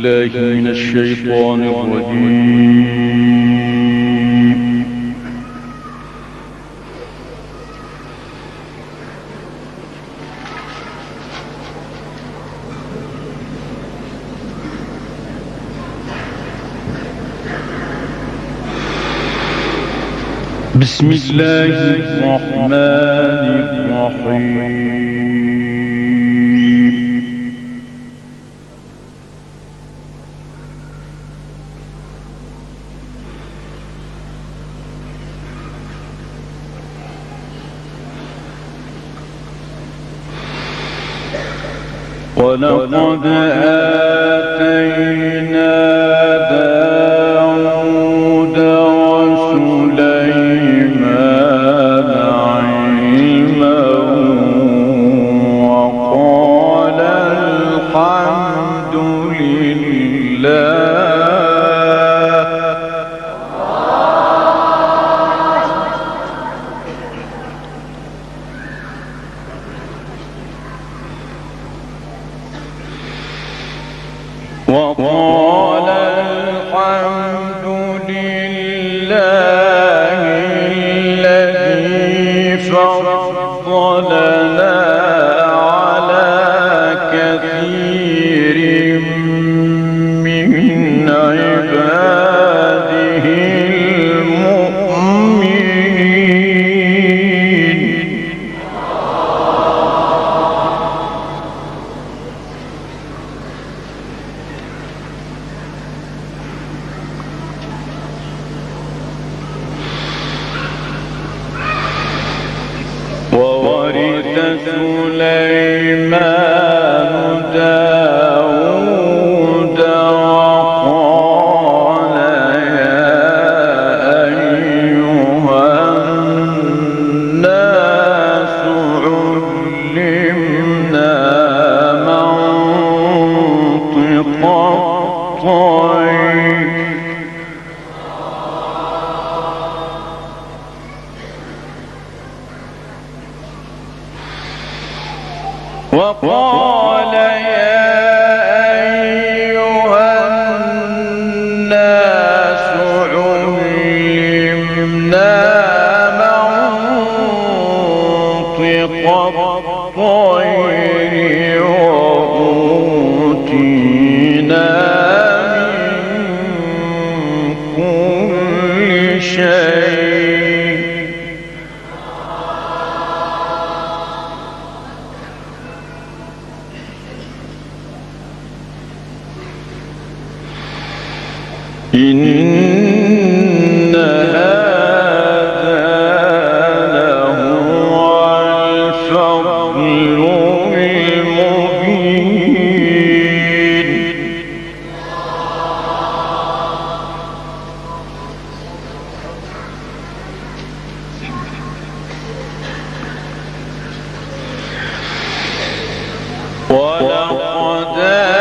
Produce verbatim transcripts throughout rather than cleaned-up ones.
بالله من الشيطان الرجيم. بسم الله الرحمن الرحيم. ولقد آتينا داود وسليمان علما وقال الحمد لله وقال الحمد لله الذي فضلنا على كثير من عباده المؤمنين. وورث سليمان داود وقال يا أيها الناس علمنا منطق الطير وقال يا أيها الناس علمنا منطق الطير وأوتينا من كل شيء إن هذا لهو الفضل المبين. ولقد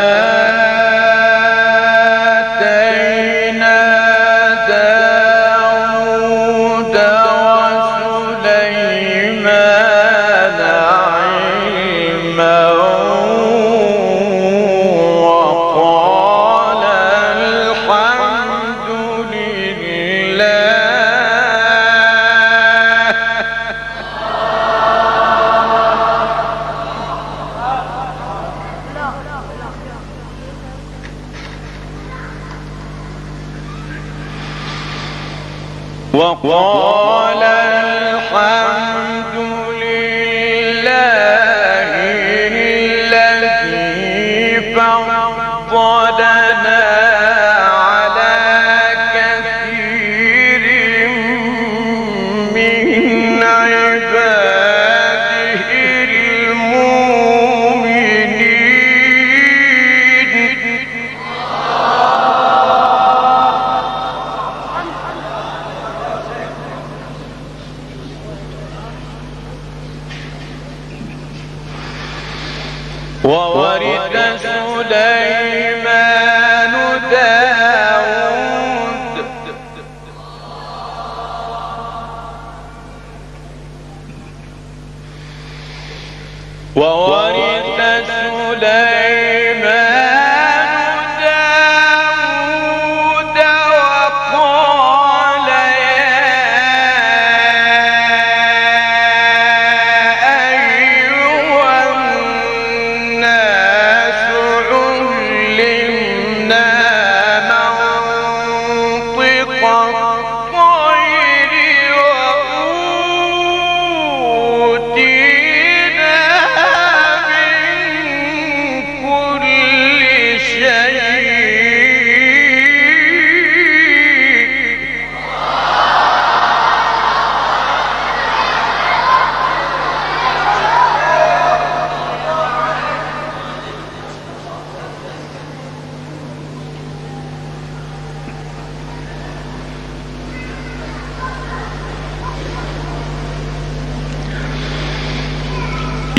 وقال الحمد لله الذي فضلنا على كثير من عباده المؤمنين. وورث سليمان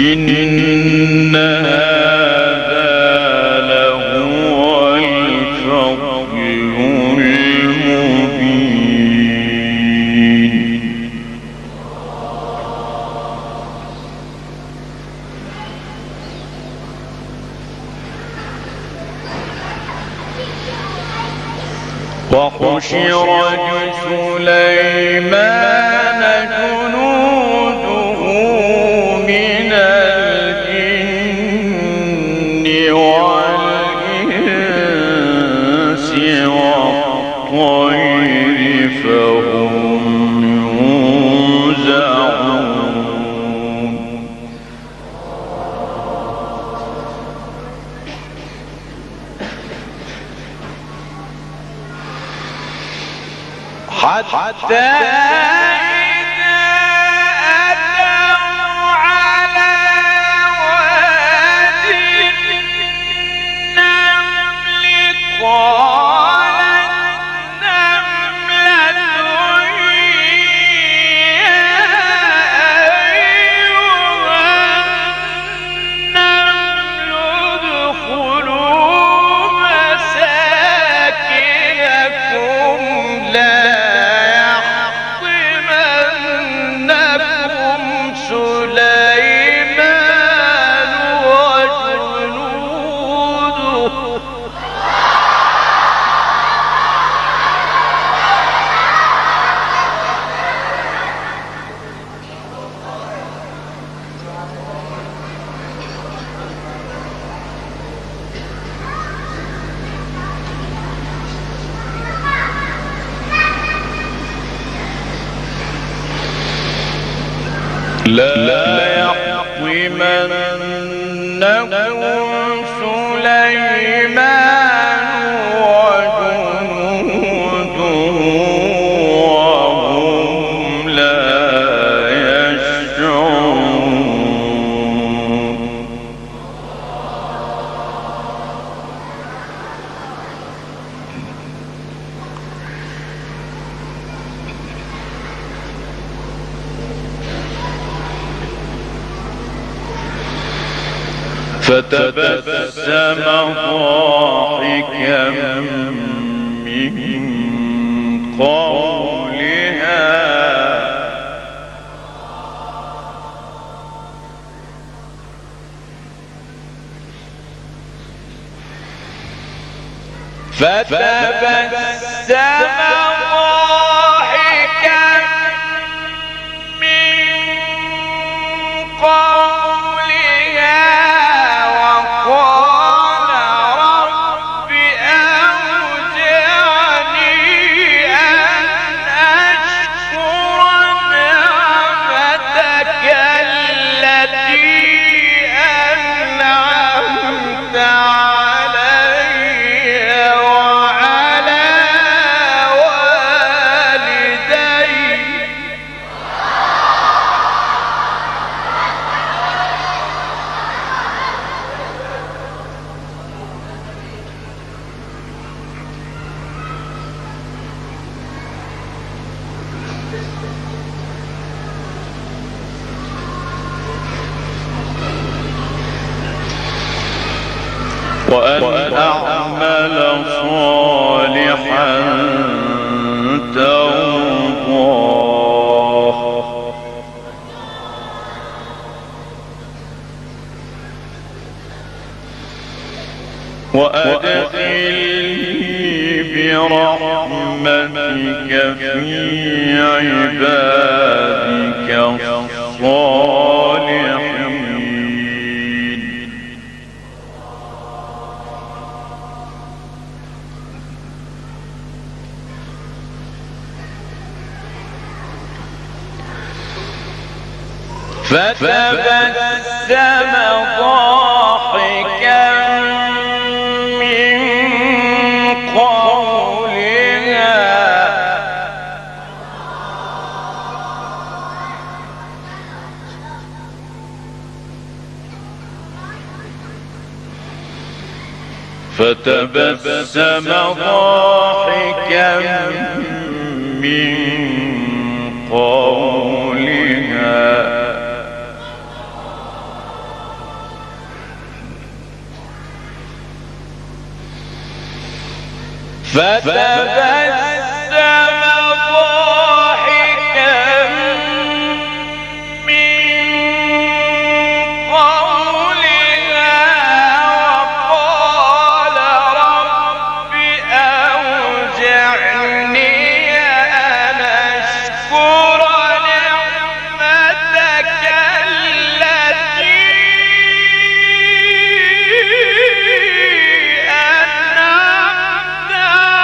إن هذا لهو الفضل المبين. وحشر سليمان جنوده من الجن والإنس والطير فهم يوزعون. حتى إذا أتوا على واد النمل قالت نملة يا أيها النمل ادخلوا مساكنكم لا سليمان وجنوده لا يحطمنهم سليمان وجنوده وهم لا يشعرون. فتبسم ضاحكا من قولها فتبسم ضاحكا من قولها وقال رب أوزعني أن أشكر نعمتك التي أنعمت علي وعلى والدي. وأن أعمل صالحا ترضاه وأدخلني برحمتك في عبادك الصالحين. فتبسم ضاحكا من قولها فتبسم ضاحكا من قولها فتبسم ضاحكا من قولها وقال رب أوزعني أن أشكر نعمتك التي أنعمت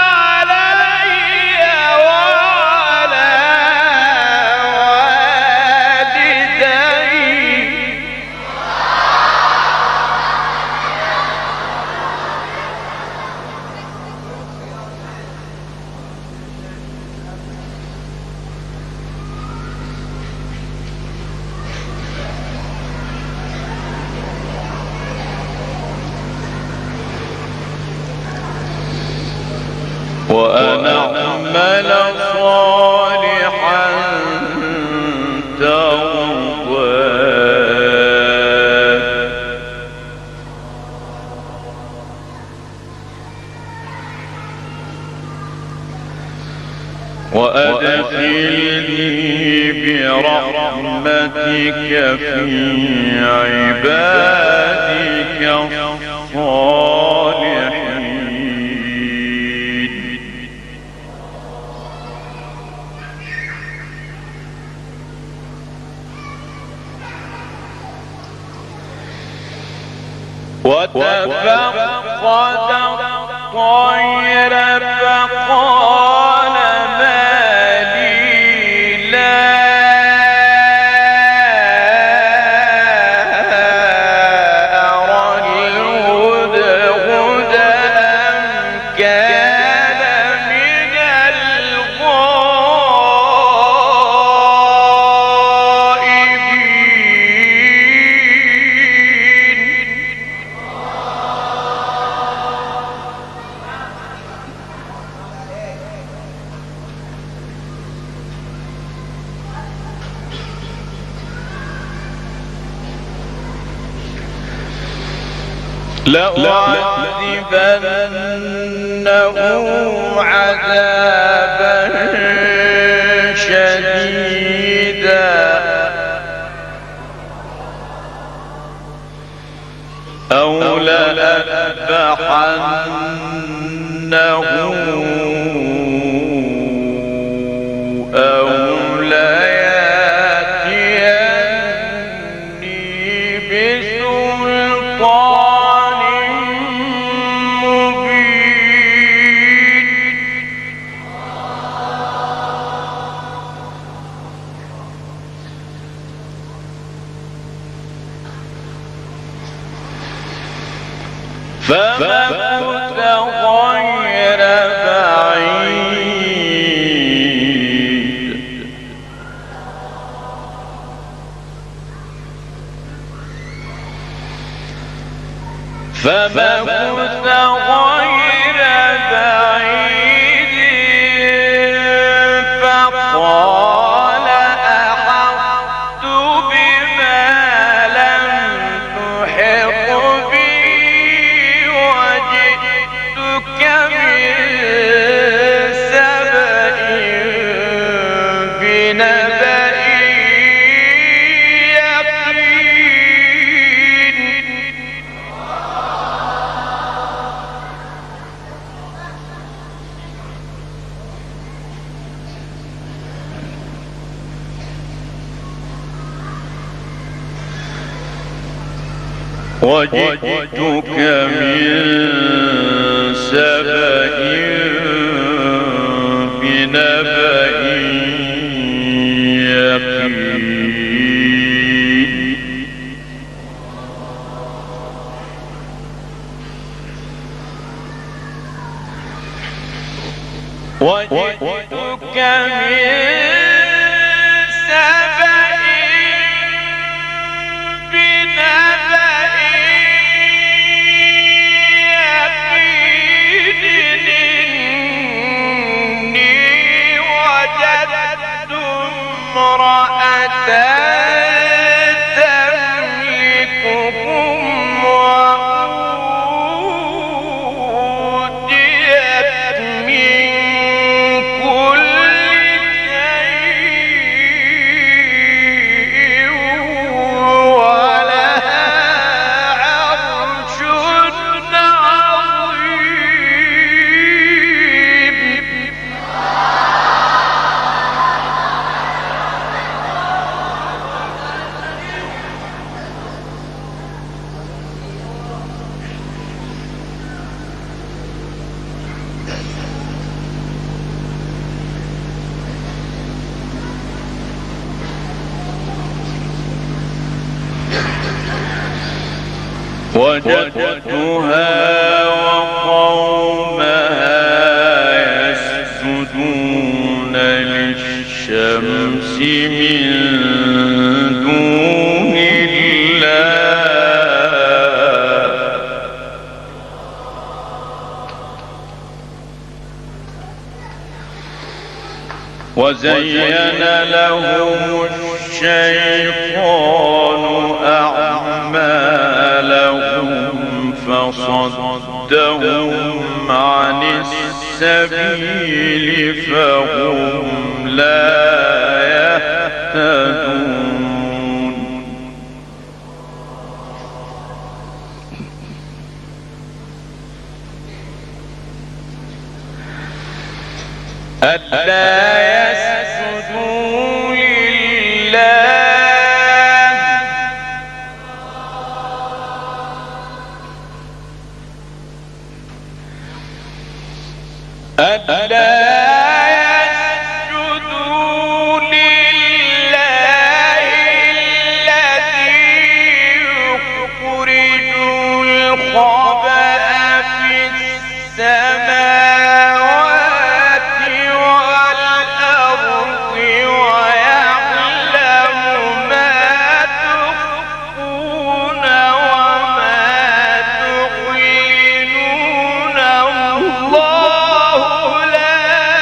علي وعلى والدي. وأن أعمل صالحا ترضاه وأدخلني برحمتك في عبادك الصالحين. وتفقد الطير فقال ما لي لا أرى الهدهد أم كان من الغائبين. لأعذبنه عذابا شديدا أو لأذبحنه أو ليأتيني بسلطان مبين. فمكث غير بعيد فمكث غير بعيد فقال أحطت بما لم تحط به وجئتك من سبأ بنبأ يقين. وجئتك من سبأ بنبأ يقين. وجئتك من سبأ بنبأ يقين. إني وجدت امرأة تملكهم وأوتيت وجدتها وقومها يسجدون للشمس من دون الله وزين لهم الشيطان أعمالهم فصدهم عن السبيل فهم لا يهتدون ألا يسجدوا لله ألا يسجدوا لله الذي يخرج الخبأ في السماوات والأرض ويعلم ما تخفون وما تعلنون الله لا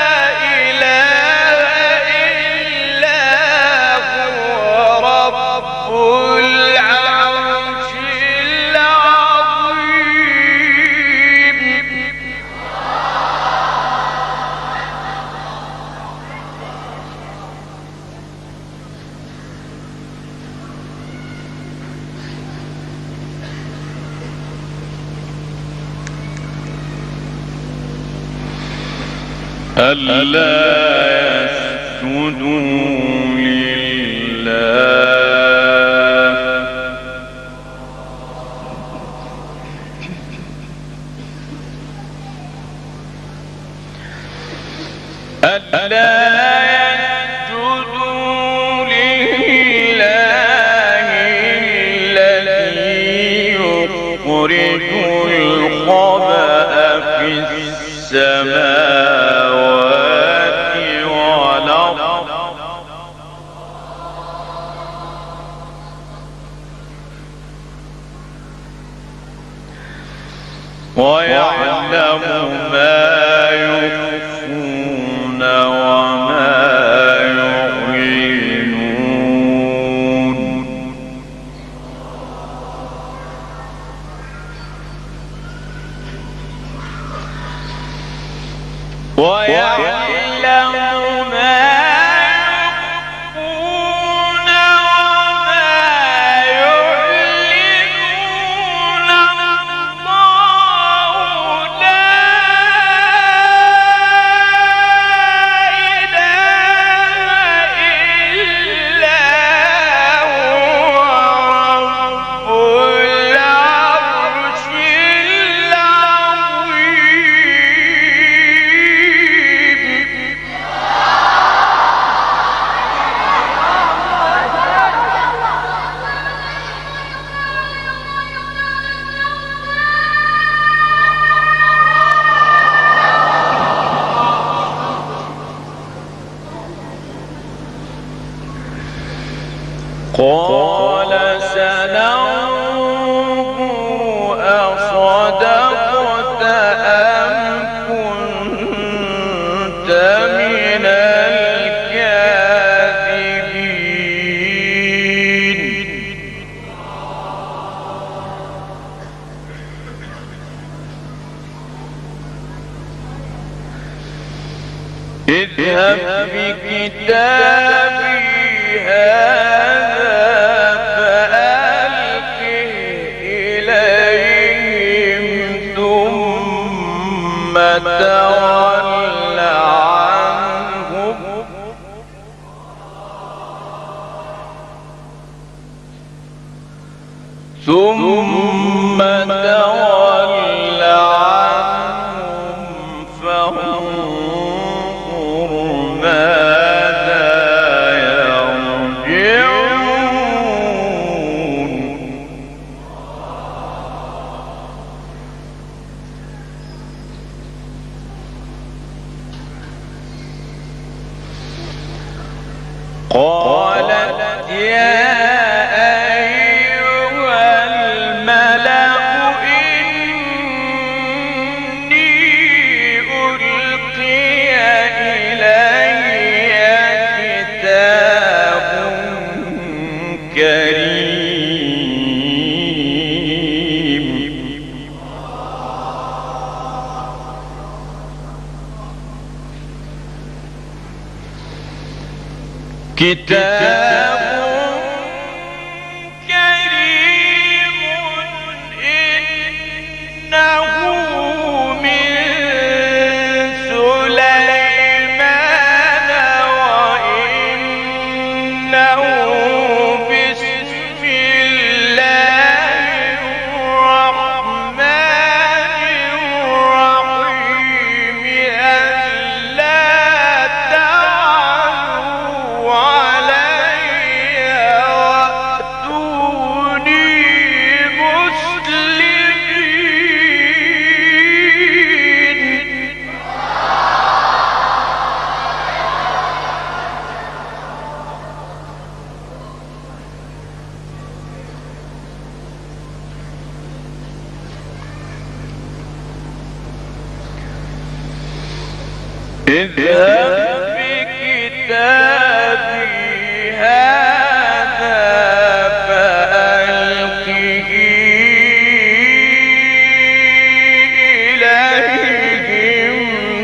إله إلا هو رب العرش العظيم ألا يسجدوا لله ألا يسجدوا لله الذي يخرج الخبأ في السماوات والأرض ويعلم ما يخفون وما يعلنون ويعلم ما يخفون وما يعلنون الله لا إله إلا هو رب العرش العظيم قال سننظر أصدقت أم كنت من الكاذبين اذهب بكتابي هذا فألقه إليهم ثم تول عنهم ثم تول عنهم فانظر ماذا يرجعون. قالت يا أيها الملأ إني ألقي إلي كتاب كريم كتاب كريم إنه من سليمان وإنه بسم الله الرحمن الرحيم ألا تعلوا علي وأتوني مسلمين. اذهب بكتابي هذا فألقه إليهم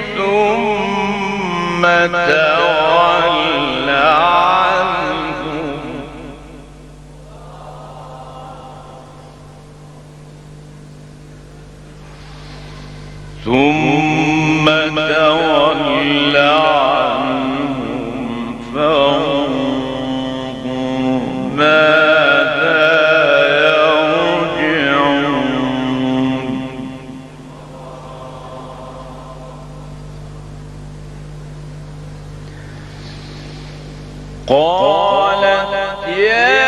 ثم تول عنهم ثم تول عنهم فانظر ماذا يرجعون. قالت يا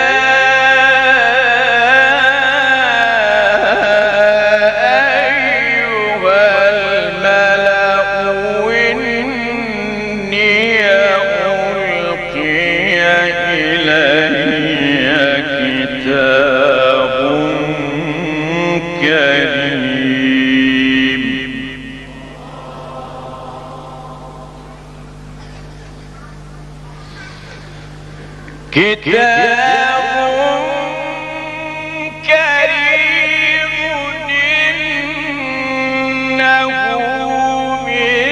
كتاب كريم إنه من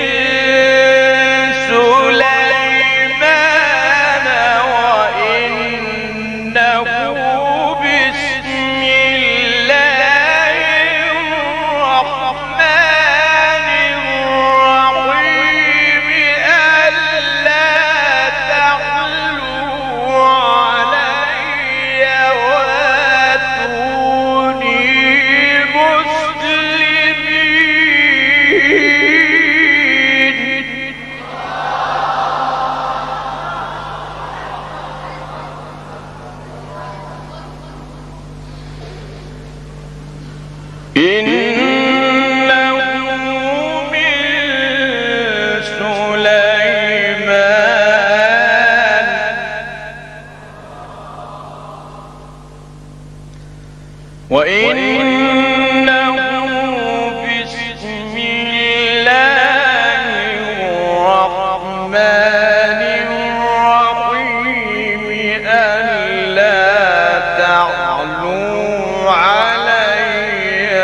سليمان وإنه بسم الله الرحمن الرحيم ألا تعلوا علي وأتوني مسلمين. إنه من سليمان وإنه بسم الله الرحمن الرحيم ألا تعلوا علي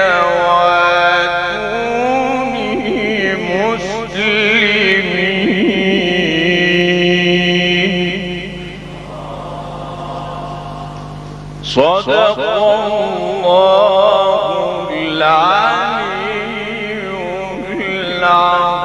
وأتوني مسلمين. صدق الله العلي العظيم.